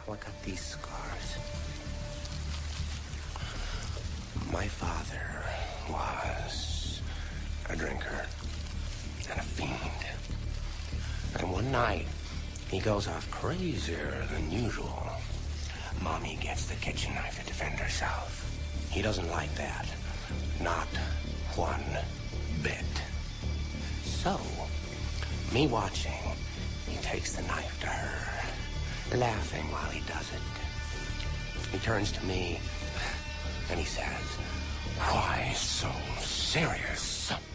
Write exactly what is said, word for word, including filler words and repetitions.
Look at these scars. My father was a drinker and a fiend. And one night, he goes off crazier than usual. Mommy gets the kitchen knife to defend herself. He doesn't like that. Not one bit. So, me watching, he takes the knife to her, laughing while he does it. He turns to me, and he says, "Why so serious?"